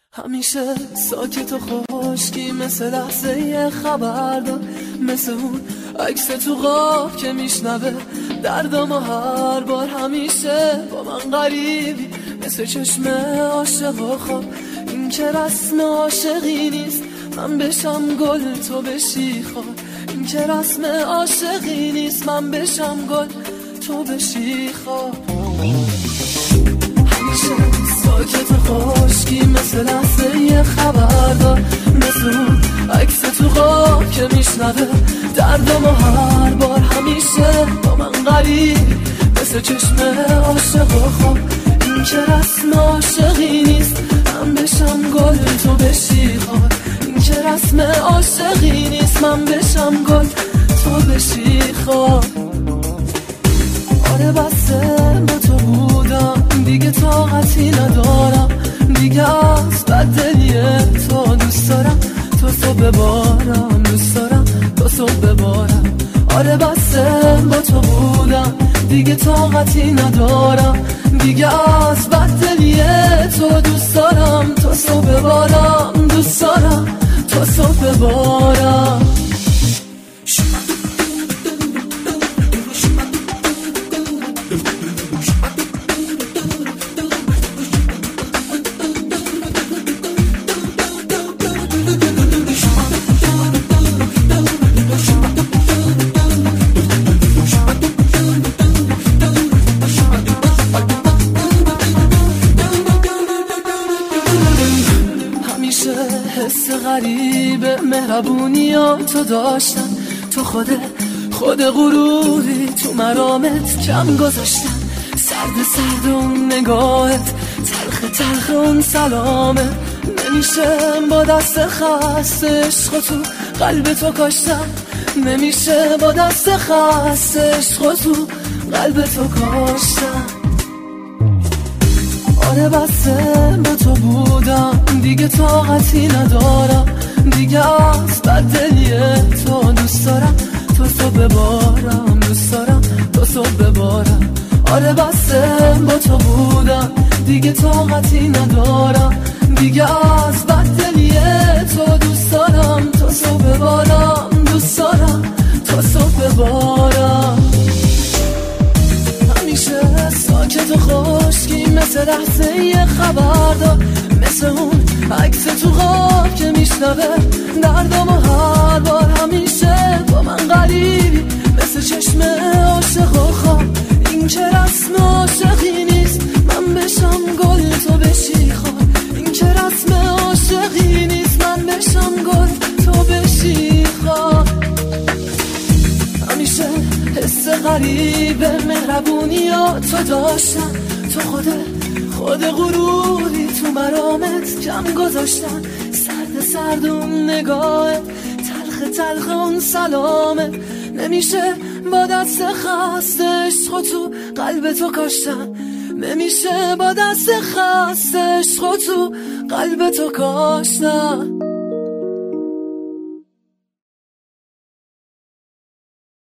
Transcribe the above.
همیشه ساکت و خشکی مثل لحظه خبردار، مثل اون عکس تو خواب که میشنوه دردم هر بار. همیشه با من غریبی مثل چشم عاشق و خواب. این که رسم عاشقی نیست من بشم گل تو بشی خار. این که رسم عاشقی نیست من بشم گل تو بشی خار. همیشه ساکت و خشکی مثل لحظه خبردار، مثل اون عکس تو خواب که میشنوه دردم هر بار. همیشه با من غریبی مثل چشم عاشق و خواب. این که رسم عاشقی نیست من بشم گل تو بشی خار. این که رسم عاشقی نیست من بشم گل تو بشی خار. آره بسه با تو بودم دیگه طاقتی ندارم، دیگه از بددلی تو دوست دارم تو ببارم، دوست دارم تو ببارم. آره بسه با تو بودم دیگه طاقتی ندارم، دیگه از بددلی تو دوست دارم تو ببارم، دوست دارم تو ببارم. حس غریب مهربونیاتو داشتن، تو خود غروری تو مرامت کم گذاشتن. سرد اون نگاهت، تلخ اون سلامت. نمیشه با دست خسته عشق تو قلب تو کاشتن، نمیشه با دست خسته عشق تو قلب تو کاشتن. آره بسه با تو بودم دیگه طاقتی ندارم، دیگه از بددلی تو دوست دارم تو ببارم، دوست دارم تو ببارم. آره بسه با تو بودم دیگه طاقتی ندارم، دیگه از بددلی تو دوست دارم تو ببارم، دوست دارم تو ببارم. همیشه ساکت و خشکی مثل لحظه خبردار، مثل اون عکس تو خواب که میشنوه دردم هر بار. همیشه با من غریبی مثل چشم عاشق و خواب. این که رسم عاشقی نیست من بشم گل تو بشی خار. این که رسم عاشقی نیست من بشم گل تو بشی خار. همیشه حس غریب مهربونیاتو داشتن، تو خود غروری تو مرامت کم گذاشتن. سرد اون نگاهت، تلخ اون سلامت. نمیشه با دست خسته عشق تو قلب تو کاشتن، نمیشه با دست خسته عشق تو قلب تو کاشتن.